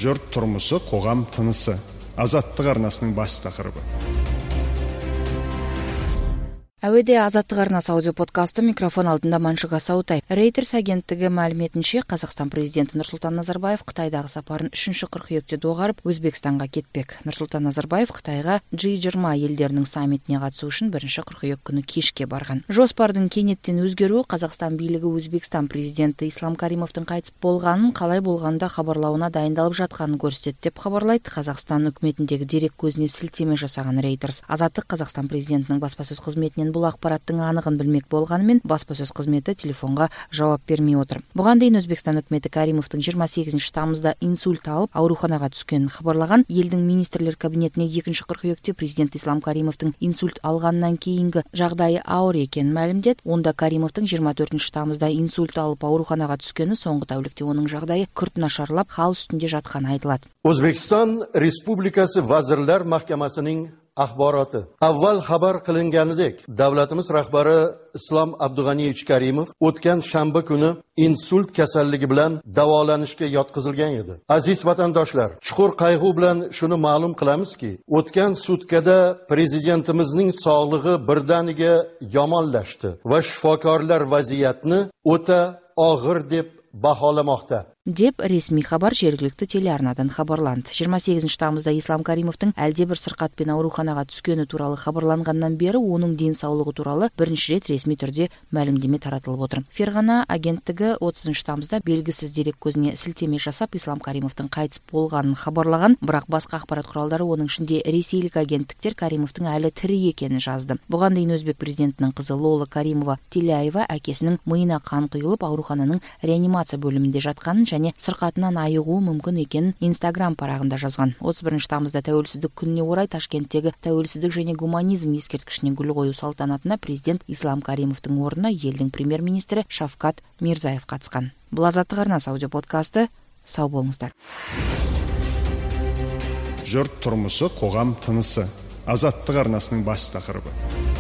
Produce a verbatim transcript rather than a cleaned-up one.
Жұрт тұрмысы, қоғам тынысы. Азаттық арнасының бас тақырыбы. Әуеде Азаттық арнасы аудио подкасты, микрофон алдында Маншуга Саутай. Reuters агенттігі мәліметінше, Қазақстан президенті Нұрсұлтан Назарбаев Қытайдағы сапарын үшінші қыркүйекте доғарып, Өзбекстанға кетпек. Нұрсұлтан Назарбаев Қытайға джи жиырма елдерінің саммитіне қатысу үшін бірінші қыркүйек күні кешке барған. Жоспардың кенеттен өзгеруі Қазақстан билігі Өзбекстан президенті Ислам Каримовтың қайтыс болғанын, қалай болғанда хабарлауына дайындалып жатқанын көрсетеді деп хабарлайды Қазақстан үкіметіндегі дерек көзіне сілтеме жасаған Reuters. Азаттық Қазақстан президентінің баспасөз қызметінен бұл ақпараттың анығын білмек болғанымен, баспасөз қызметі телефонға жауап бермей отыр. Бұған дейін Өзбекстан үкіметі Каримовтың жиырма сегізінші тамызда инсульт алып ауруханаға түскенін хабарлаған. Елдің министрлер кабинетіне екінші қыркүйекте президент Ислам Каримовтың инсульт алғаннан кейінгі жағдайы ауыр екенін мәлімдеді. Онда Каримовтың жиырма төртінші тамызда инсульт алып ауруханаға түскені, соңғы тәулікте оның жағдайы күрт нашарлап, хал үстінде жатқаны айтылады. O'zbekiston Respublikasi Vazirlar Mahkamasining axboroti. Avval xabar qilinganidek, davlatimiz rahbari Islom Abdug'aniyevich Karimov o'tgan shanba kuni insult kasalligi bilan davolanishga yotqizilgan edi. Aziz vatandoshlar, chuqur qayg'u bilan shuni ma'lum qilamizki, o'tgan sutkada prezidentimizning sog'lig'i birdaniga yomonlashdi va shifokorlar vaziyatni o'ta og'ir deb baholamoqda. Деп ресми хабар жергілікті телеарнадан хабарланды. жиырма сегізінші тамызда Ислам Каримовтың әлде бір сырқатпен ауруханаға түскені туралы хабарланғаннан бері оның денсаулығы туралы бірінші рет ресми түрде мәлімдеме таратылып отыр. Ферғана агенттігі отызыншы тамызда белгісіз дерек көзіне сілтеме жасап Ислам Каримовтың қайтыс болғанын хабарлаған, бірақ басқа ақпарат құралдары, оның ішінде ресейлік агенттіктер, Каримовтың әлі тірі екенін жазды. Бұған дейін Өзбек президентінің қызы Лола Каримова Теляева әкесінің миына қан құйылып аурухананың реанимация бөлімінде жатқанын және сырқатынан айығуы мүмкін екенін Instagram парағында жазған. отыз бірінші тамызда тәуелсіздік күніне орай Ташкенттегі тәуелсіздік және гуманизм ескерткішіне гүл қою салтанатына президент Ислам Каримовтың орнына елдің премьер-министрі Шавкат Мирзаев қатысқан. Бұл Азаттық арнасы аудио подкасты. Сау болыңыздар. Жұрт тұрмысы, қоғам тынысы. Азаттық арнасының бас тақырыбы.